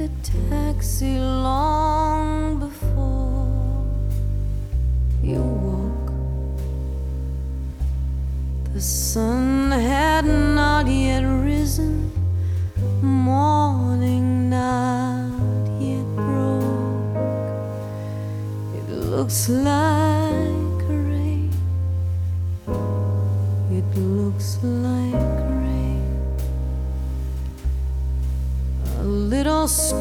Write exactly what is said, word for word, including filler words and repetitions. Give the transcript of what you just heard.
a taxi long before you woke. The sun had not yet risen, morning not yet broke. It looks like rain, it looks like rain. A little